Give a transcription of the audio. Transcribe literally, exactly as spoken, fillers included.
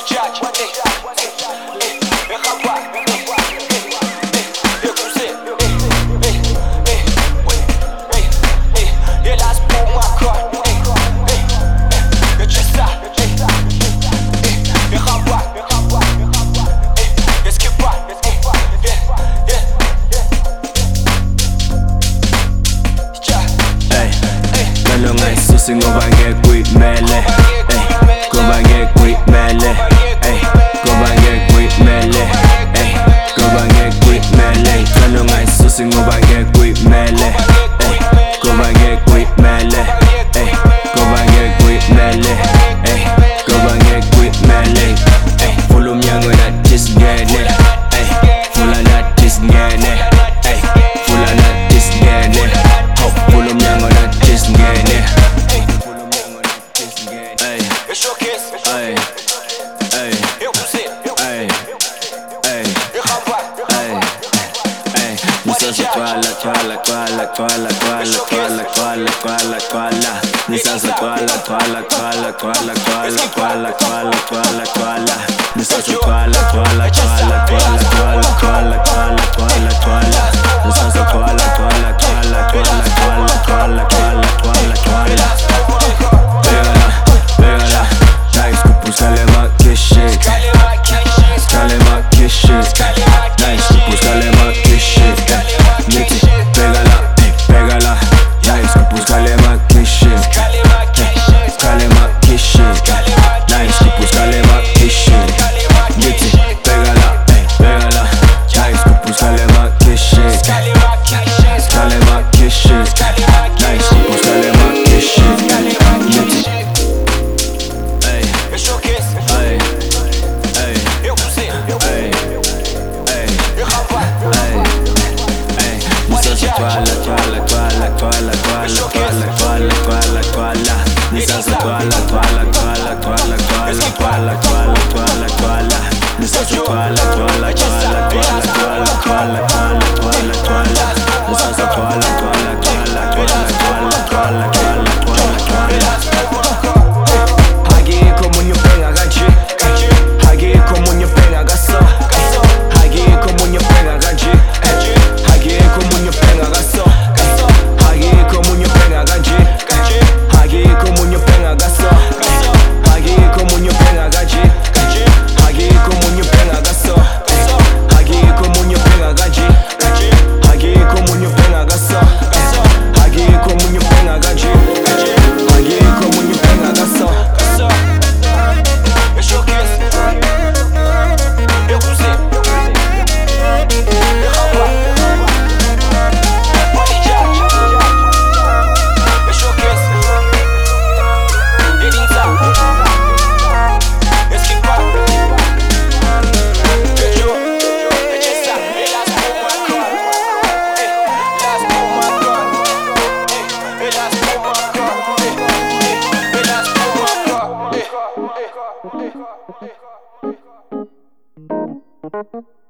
Sing go back get quick melee, ay. Go back get quick melee, ay. Go back get quick melee, ay. Go back get quick melee. Tell them I so sing go back get quick melee, ay. Go back get quick melee, ay. Go back get quick melee, ay. Go back get quick melee, ay. Follow me and go that just get it, ay. Full of that just get it, ay. Full of that just get it. Follow me and go that just get it. Ay, ay, ay, ay, ay, ay. Nisanza twala, twala, twala, twala, twala, twala, twala, twala, twala. Nisanza twala, twala, twala, twala, twala, twala, twala, twala, twala. Nisanza twala, twala, twala, twala, twala, twala, twala, twala, twala. Nisanza twala, twala, twala, twala, twala, twala, twala, twala, twala. Pégala, pégala. Kalema kişi, kalema kişi, nice. Pus kalema kişi, niti. Pégala, pégala, nice. Pus kalema kişi, kalema kişi, nice. Pus kalema kişi, niti. Pégala, pégala, nice. Pus kalema kişi, kalema kişi, nice. Pus kalema kişi, niti. Ay, ay, ay, ay, ay, ay. Nisanza twala, twala, twala, twala, twala, twala, twala, twala, twala. Nisanza twala, twala, twala, twala, twala, twala, twala, twala, twala. Nisanza twala, twala, twala, twala, twala, twala, twala, twala, twala. Nisanza twala, twala, twala, twala, twala, twala, twala, twala, twala. Hagi como un pega ganchi, hagi como un pega gaso, hagi como un pega ganchi, hagi como un pega gaso, hagi como un pega ganchi, hagi como un pega gaso, hagi como un pega ganchi, hagi como un pega gaso, hagi como un pega ganchi, hagi como un pega gaso, hagi como un pega ganchi, hagi como un pega gaso. Thank you.